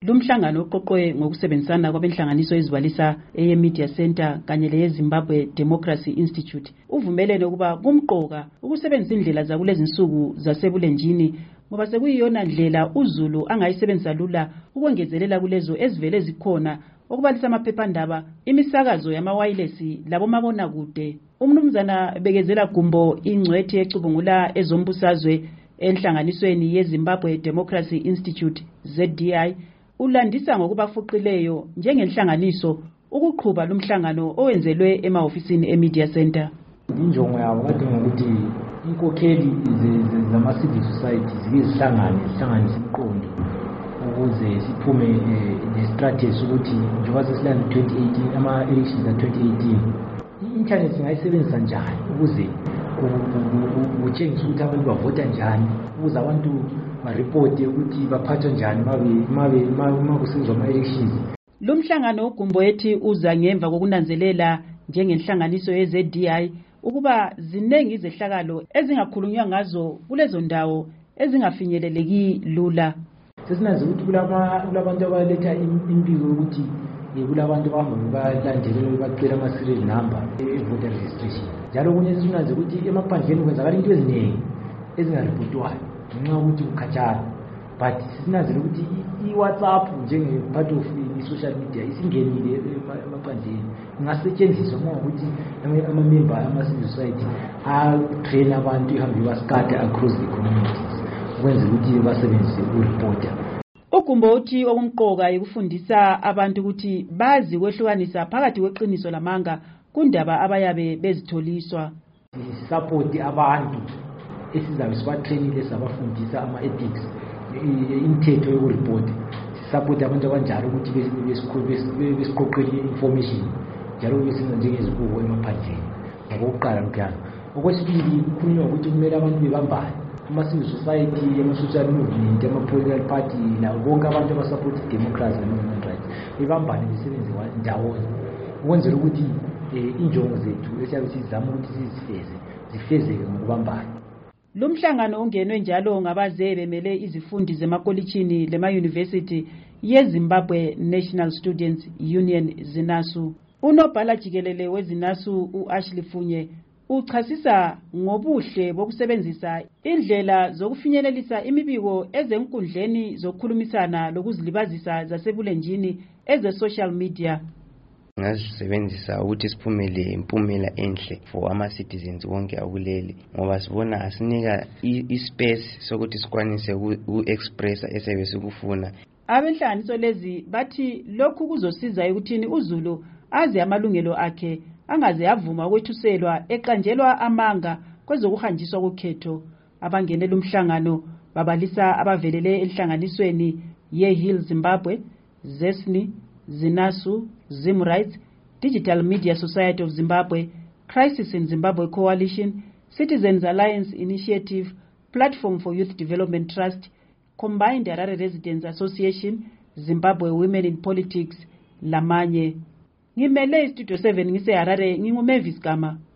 Lumhlangano uqoqwe ngokusebenzisana kwabenhlanganiso ezibalisa eyeMedia Center kanye leyeZimbabwe Democracy Institute. Uvumelene ukuba kumqoka ukusebenzisa indlela zakulezi insuku zasebulenjini ngoba sekuyiyona ndlela uZulu angayisebenzisa lula ukwengezelela kulezo ezivele zikhona okubalisa amaphephandaba, imisakazo yamawayilesi labomabona kude. Umnumzana Bekezela Gumbo, ingcwethi ecubungula ezombusazwe enhlanganisweni yeZimbabwe Democracy Institute ZDI, ulandisa ngokubafuqileyo njengenhlanganiso ukuqhuba lumhlangano owenzelwe emahofisini eMedia Center. Injongo yabo kade ngokuthi inkokheli zama-civil society zihlanganise imiqondo ukuze siphume ne-strategy ukuthi njengoba sesilanda 2018 ama-elections a-2018 i-internet ingayisebenzisa njani ukuze kutshengise ukuthi abantu bavota njani, ukuze abantu baripote ukuthi baphathwa njani uma kusenzwa ama-elections. Lumhlangano uGumbo ethi uza ngemva kokunanzelela njengenhlanganiso ye-ZDI ukuba ziningi izehlakalo ezingakhulunywa ngazo kulezo ndawo ezingafinyeleleki lula. Sesinanze ukuthi kulabantu abaletha impiko ukuthi kulabantu abahamba balandelela bacela ama-serial number e-voter registration. Njalo kunye sesinanze ukuthi emaphandleni kwenzakala into eziningi ezingaripotwayo ngenxa yokuthi kukhatshana. But sinanzele ukuthi i-WhatsApp njenge-part of i-social media isingenile emaphandleni. Ingasetshenziswa ngokuthi ama-member ama-civil society a-train abantu ihambe baskata across the communities ukwenza ukuthi basebenzise ureporter. uGumbo uthi okumqoka ukufundisa abantu ukuthi bazi kwehlukanisa phakathi kweqiniso lamanga kundaba abayabe bezitholiswa. Support abantu esizabe sibatrainile sabafundisa ama-ethics, imithetho yokureport. Support abantu abanjalo ukuthi besiqoqele information njalo besenza njengezibuko emaphandleni. Ngokuqala lokuyana. Okwesibili kukhulunywa ukuthi kumele abantu bebambane. Ama-civil society, ama-social movement, ama-political party, bonke abantu abasupport democracy and rights bebambane besebenze ndawonye ukwenzela ukuthi injongo zethu esiyabe sizama ukuthi zifezeke ngokubambana. Lumhlangano ungenwe njalo ngabaze bemele izifundi zemakolitshini lema-university yeZimbabwe National Students Union ZINASU. Unobhala jikelele weZINASU u-Ashley Funye uchasisa ngobuhle bokusebenzisa indlela zokufinyelelisa imibiko ezenkundleni zokukhulumisana lokuzilibazisa zasebulenjini eze-social media. Ngasebenzisa ukuthi siphumele impumela enhle for ama-citizens wonke akuleli ngoba sibona asinika ispace sokuthi sikwanise uku-expressa esebe sikufuna. Abenhlanganiso lezi bathi lokhu kuzosiza ekuthini uZulu azi amalungelo akhe angaze avuma ukwethuselwa eqanjelwa amanga kwezokuhanjiswa kokhetho. Abangenela umhlangano babalisa abavelele enhlanganisweni ye-Hill Zimbabwe, ZESNI, ZINASU, ZimRights, Digital Media Society of Zimbabwe, Crisis in Zimbabwe Coalition, Citizens Alliance Initiative, Platform for Youth Development Trust, Combined Harare Residents Association, Zimbabwe Women in Politics, lamanye. Ngimele iStudio 7 ngise Harare, nginguMavis Gama.